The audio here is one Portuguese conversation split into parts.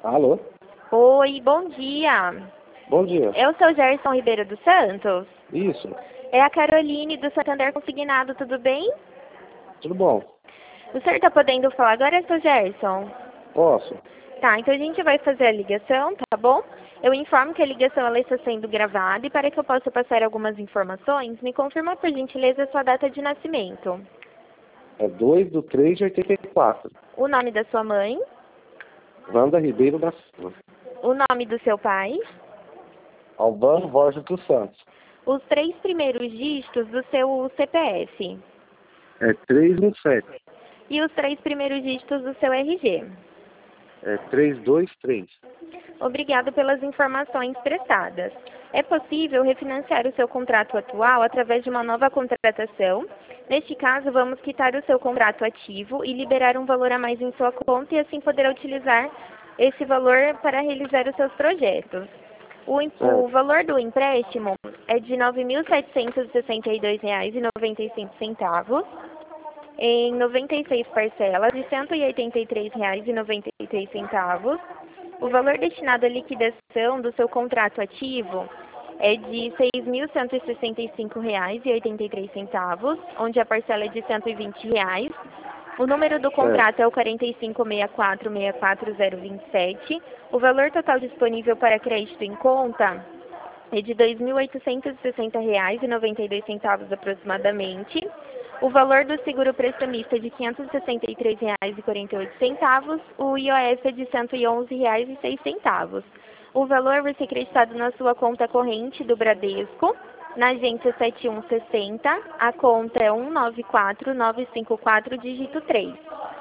Alô? Oi, bom dia. Bom dia. Eu sou Gerson Ribeiro dos Santos. Isso, É a Caroline do Santander Consignado, tudo bem? tudo bom? O senhor está podendo falar agora, seu Gerson? Posso? Tá, então a gente vai fazer a ligação, tá bom? Eu informo que a ligação ela está sendo gravada e para que eu possa passar algumas informações, me confirma por gentileza a sua data de nascimento. É 2/3/84. O nome da sua mãe, Wanda Ribeiro da Silva. o nome do seu pai, Albano Borges dos Santos. os 3 primeiros dígitos do seu CPF É 317. e os 3 primeiros dígitos do seu RG. É 323. Obrigado pelas informações prestadas. É possível refinanciar o seu contrato atual através de uma nova contratação. Neste caso, vamos quitar o seu contrato ativo e liberar um valor a mais em sua conta e assim poderá utilizar esse valor para realizar os seus projetos. O valor do empréstimo é de R$ 9.762,95 em 96 parcelas de R$ 183,93. O valor destinado à liquidação do seu contrato ativo é de R$ 6.165,83, onde a parcela é de R$ 120. O número do contrato é o 4564644027. O valor total disponível para crédito em conta é de R$ 2.860,92 aproximadamente. O valor do seguro prestamista é de R$ 563,48. O IOF é de R$ 111,06. O valor vai ser creditado na sua conta corrente do Bradesco, na agência 7160. A conta é 194954, dígito 3.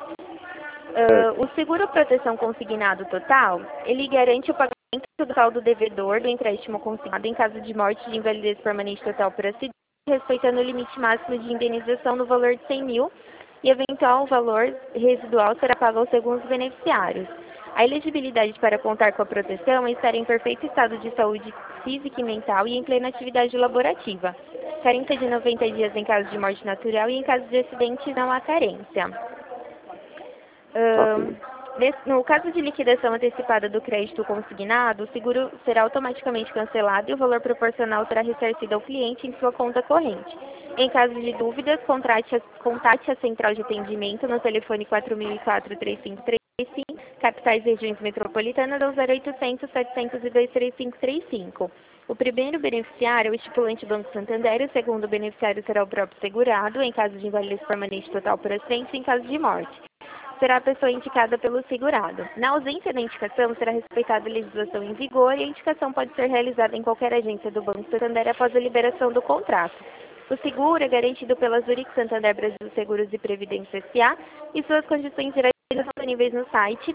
O seguro proteção consignado total, ele garante o pagamento do saldo devedor do empréstimo consignado em caso de morte de invalidez permanente total por acidente, respeitando o limite máximo de indenização no valor de 100 mil e eventual valor residual será pago aos segundos beneficiários. A elegibilidade para contar com a proteção é estar em perfeito estado de saúde física e mental e em plena atividade laborativa. Carência de 90 dias em caso de morte natural e em caso de acidente não há carência. No caso de liquidação antecipada do crédito consignado, o seguro será automaticamente cancelado e o valor proporcional será ressarcido ao cliente em sua conta corrente. Em caso de dúvidas, contate a central de atendimento no telefone 4004-3535, capitais e regiões metropolitanas, ao 0800 702 3535. O primeiro beneficiário é o estipulante Banco Santander, o segundo beneficiário será o próprio segurado, em caso de invalidez permanente total por acidente e em caso de morte será a pessoa indicada pelo segurado. Na ausência da indicação, será respeitada a legislação em vigor e a indicação pode ser realizada em qualquer agência do Banco Santander após a liberação do contrato. O seguro é garantido pela Zurich Santander Brasil Seguros e Previdência S.A. e suas condições gerais estão disponíveis no site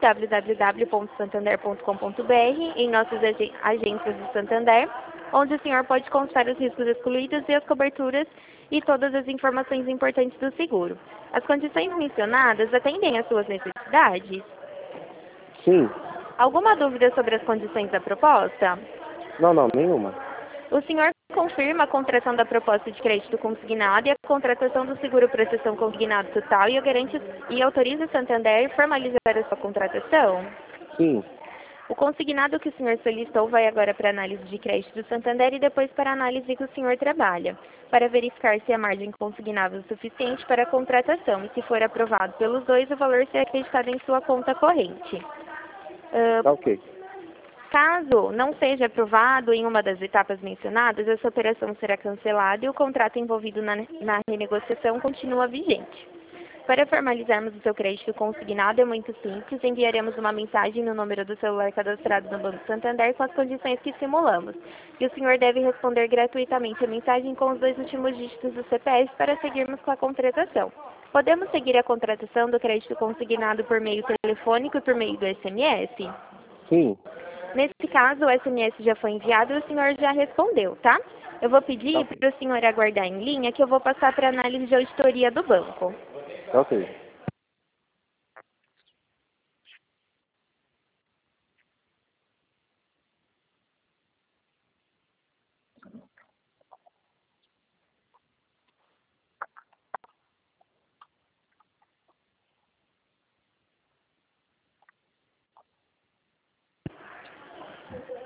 www.santander.com.br, em nossas agências do Santander, onde o senhor pode consultar os riscos excluídos e as coberturas e todas as informações importantes do seguro. As condições mencionadas atendem às suas necessidades? Sim. Alguma dúvida sobre as condições da proposta? Não, nenhuma. O senhor confirma a contratação da proposta de crédito consignado e a contratação do seguro prestação consignado total e autoriza o Santander a formalizar a sua contratação? Sim. O consignado que o senhor solicitou vai agora para a análise de crédito do Santander e depois para a análise que o senhor trabalha, para verificar se a margem consignável é suficiente para a contratação e, se for aprovado pelos dois, o valor será acreditado em sua conta corrente. Tá ok. Caso não seja aprovado em uma das etapas mencionadas, essa operação será cancelada e o contrato envolvido na renegociação continua vigente. Para formalizarmos o seu crédito consignado é muito simples, enviaremos uma mensagem no número do celular cadastrado no Banco Santander com as condições que simulamos. E o senhor deve responder gratuitamente a mensagem com os 2 últimos dígitos do CPF para seguirmos com a contratação. Podemos seguir a contratação do crédito consignado por meio telefônico e por meio do SMS? Sim. Nesse caso, o SMS já foi enviado e o senhor já respondeu, tá? Eu vou pedir para o senhor aguardar em linha que eu vou passar para a análise de auditoria do banco. Tá ok.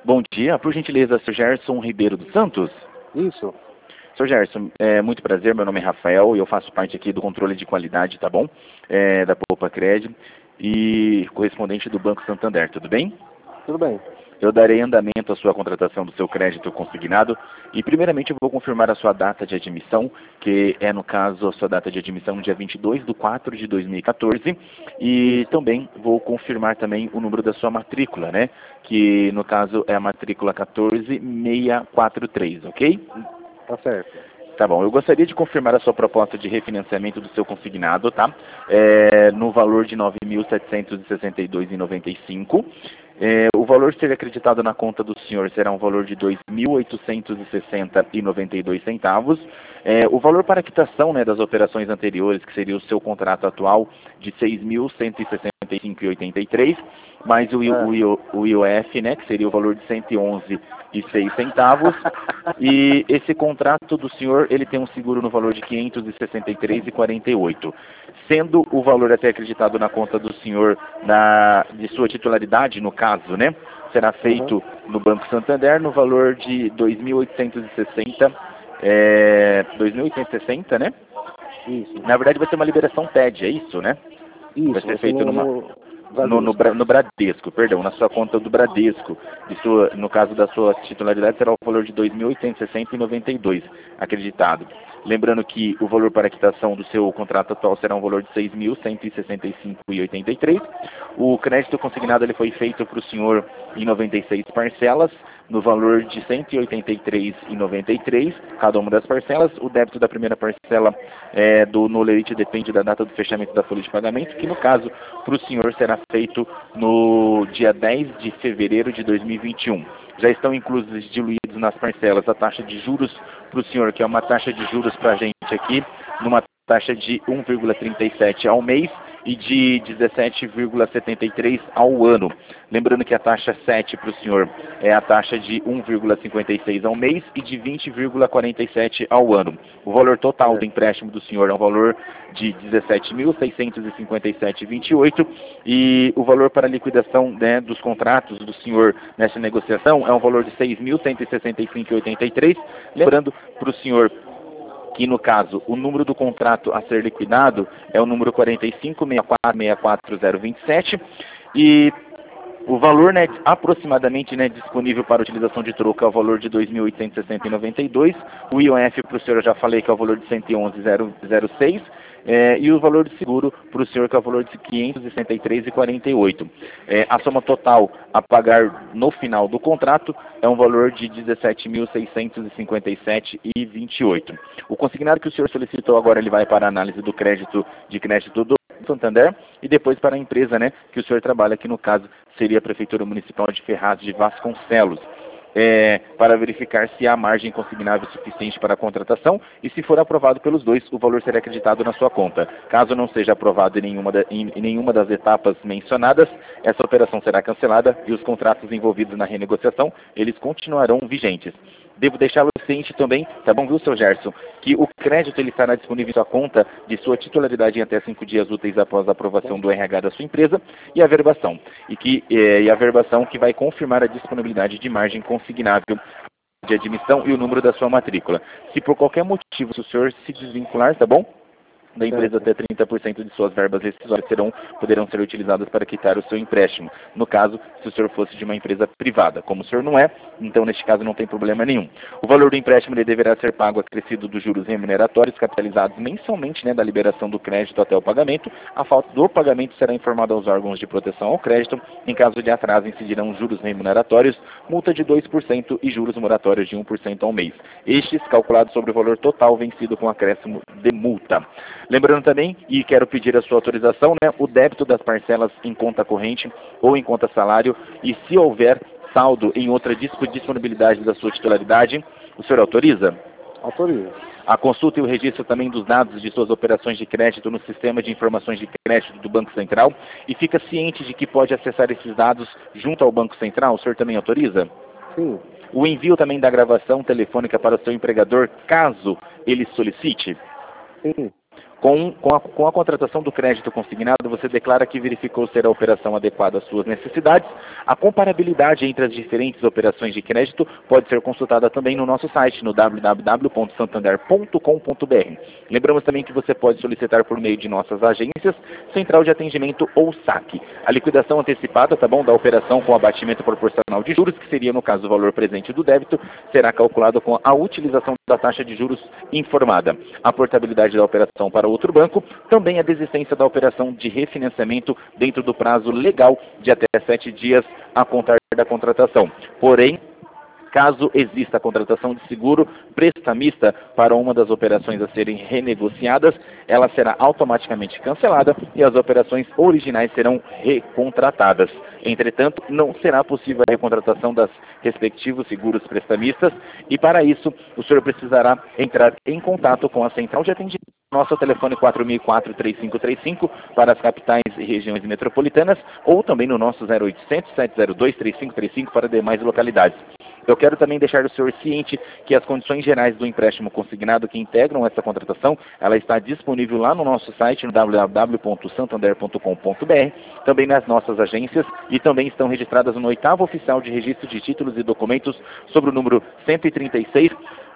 Bom dia, por gentileza, Sr. Gerson Ribeiro dos Santos? Isso. Sr. Gerson, muito prazer, meu nome é Rafael e eu faço parte aqui do controle de qualidade, tá bom? Da Poupa Cred e correspondente do Banco Santander, tudo bem? Tudo bem. Eu darei andamento à sua contratação do seu crédito consignado e primeiramente eu vou confirmar a sua data de admissão, que é no caso a sua data de admissão no dia 22/4/2014 e também vou confirmar também o número da sua matrícula, né? Que no caso é a matrícula 14643, ok? Tá certo. Tá bom, eu gostaria de confirmar a sua proposta de refinanciamento do seu consignado, tá? No valor de R$ 9.762,95. O valor ser acreditado na conta do senhor será um valor de R$ 2.860,92. O valor para quitação, né, das operações anteriores, que seria o seu contrato atual, de R$ 6.165,83, mais o IOF, né, que seria o valor de R$ 111,06. E esse contrato do senhor, ele tem um seguro no valor de R$ 563,48. Sendo o valor até acreditado na conta do senhor de sua titularidade, no caso, né, será feito no Banco Santander no valor de 2.860, 2.860, né? Isso. Na verdade vai ser uma liberação TED, é isso, né? Isso. Vai ser feito no Bradesco. Bradesco, perdão, na sua conta do Bradesco. No caso da sua titularidade será o valor de R$ 2.860,92 acreditado. Lembrando que o valor para quitação do seu contrato atual será um valor de R$ 6.165,83. O crédito consignado ele foi feito para o senhor em 96 parcelas, no valor de R$ 183,93, cada uma das parcelas. O débito da primeira parcela no lerite depende da data do fechamento da folha de pagamento, que no caso, para o senhor, será feito no dia 10 de fevereiro de 2021. Já estão inclusos e diluídos nas parcelas a taxa de juros para o senhor, que é uma taxa de juros para a gente aqui, numa taxa de 1,37 ao mês e de 17,73 ao ano. Lembrando que a taxa 7 para o senhor é a taxa de 1,56 ao mês e de 20,47 ao ano. O valor total do empréstimo do senhor é um valor de 17.657,28 e o valor para liquidação, né, dos contratos do senhor nessa negociação é um valor de 6.165,83. Lembrando para o senhor que, no caso, o número do contrato a ser liquidado é o número 45.6464027 e o valor, né, aproximadamente, né, disponível para utilização de troca é o valor de R$ 2.860,92. O IOF para o senhor eu já falei que é o valor de R$ 111,06. E o valor de seguro para o senhor que é o valor de R$ 563,48. A soma total a pagar no final do contrato é um valor de R$ 17.657,28. O consignado que o senhor solicitou agora ele vai para a análise do crédito do Santander e depois para a empresa, né, que o senhor trabalha, que no caso seria a Prefeitura Municipal de Ferraz de Vasconcelos, para verificar se há margem consignável suficiente para a contratação e, se for aprovado pelos dois, o valor será acreditado na sua conta. Caso não seja aprovado em nenhuma das etapas mencionadas, essa operação será cancelada e os contratos envolvidos na renegociação, eles continuarão vigentes. Devo deixá-lo ciente também, tá bom, viu, seu Gerson, que o crédito ele estará disponível em sua conta de sua titularidade em até 5 dias úteis após a aprovação do RH da sua empresa e a verbação. E a verbação que vai confirmar a disponibilidade de margem consignável de admissão e o número da sua matrícula. Se por qualquer motivo o senhor se desvincular, tá bom? Da empresa, até 30% de suas verbas rescisórias poderão ser utilizadas para quitar o seu empréstimo. No caso, se o senhor fosse de uma empresa privada. Como o senhor não é, então neste caso não tem problema nenhum. O valor do empréstimo ele deverá ser pago acrescido dos juros remuneratórios capitalizados mensalmente, né, da liberação do crédito até o pagamento. A falta do pagamento será informada aos órgãos de proteção ao crédito. Em caso de atraso, incidirão juros remuneratórios, multa de 2% e juros moratórios de 1% ao mês. Estes calculados sobre o valor total vencido com acréscimo de multa. Lembrando também, e quero pedir a sua autorização, né, o débito das parcelas em conta corrente ou em conta salário, e se houver saldo em outra disponibilidade da sua titularidade, o senhor autoriza? Autoriza. A consulta e o registro também dos dados de suas operações de crédito no sistema de informações de crédito do Banco Central, e fica ciente de que pode acessar esses dados junto ao Banco Central, o senhor também autoriza? Sim. O envio também da gravação telefônica para o seu empregador, caso ele solicite? Sim. Com a contratação do crédito consignado, você declara que verificou ser a operação adequada às suas necessidades. A comparabilidade entre as diferentes operações de crédito pode ser consultada também no nosso site, no www.santander.com.br. Lembramos também que você pode solicitar por meio de nossas agências, Central de Atendimento ou SAC. A liquidação antecipada, tá bom, da operação com abatimento proporcional de juros, que seria, no caso, o valor presente do débito, será calculado com a utilização da taxa de juros informada. A portabilidade da operação para outro banco, também a desistência da operação de refinanciamento dentro do prazo legal de até 7 dias a contar da contratação. Porém, caso exista a contratação de seguro prestamista para uma das operações a serem renegociadas, ela será automaticamente cancelada e as operações originais serão recontratadas. Entretanto, não será possível a recontratação das respectivos seguros prestamistas e, para isso, o senhor precisará entrar em contato com a Central de Atendimento. Nosso telefone 4004-3535 para as capitais e regiões metropolitanas ou também no nosso 0800-702-3535 para demais localidades. Eu quero também deixar o senhor ciente que as condições gerais do empréstimo consignado que integram essa contratação, ela está disponível lá no nosso site, no www.santander.com.br, também nas nossas agências e também estão registradas no 8º Oficial de Registro de Títulos e Documentos sobre o número 136,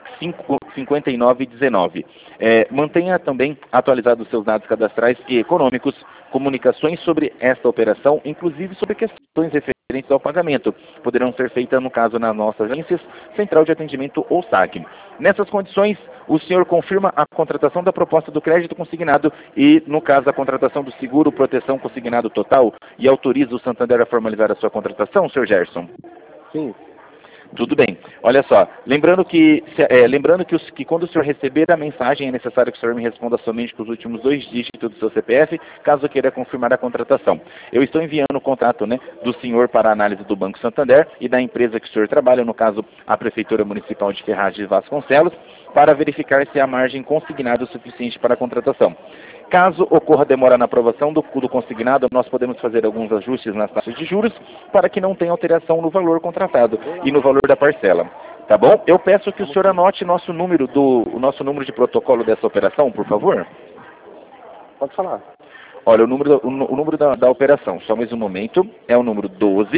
5919. Mantenha também atualizados os seus dados cadastrais e econômicos, comunicações sobre esta operação, inclusive sobre questões referentes ao pagamento. Poderão ser feitas, no caso, nas nossas agências, Central de Atendimento ou SAC. Nessas condições, o senhor confirma a contratação da proposta do crédito consignado e, no caso, a contratação do seguro proteção consignado total e autoriza o Santander a formalizar a sua contratação, senhor Gerson? Sim. Tudo bem. Olha só, lembrando que quando o senhor receber a mensagem, é necessário que o senhor me responda somente com os últimos 2 dígitos do seu CPF, caso queira confirmar a contratação. Eu estou enviando o contrato, né, do senhor para a análise do Banco Santander e da empresa que o senhor trabalha, no caso, a Prefeitura Municipal de Ferraz de Vasconcelos, para verificar se há margem consignada o suficiente para a contratação. Caso ocorra demora na aprovação do consignado, nós podemos fazer alguns ajustes nas taxas de juros para que não tenha alteração no valor contratado e no valor da parcela. Tá bom? Eu peço que o senhor anote o nosso número de protocolo dessa operação, por favor. Pode falar. Olha, o número da operação, só mais um momento, é o número 12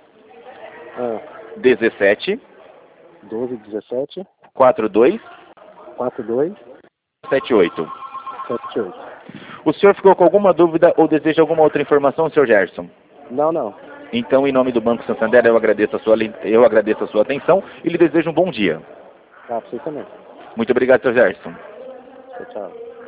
17 12, 17, 42 42, 78. 78. O senhor ficou com alguma dúvida ou deseja alguma outra informação, senhor Gerson? Não. Então, em nome do Banco Santander, eu agradeço a sua atenção e lhe desejo um bom dia. Tá, pra você também. Muito obrigado, senhor Gerson. Tchau.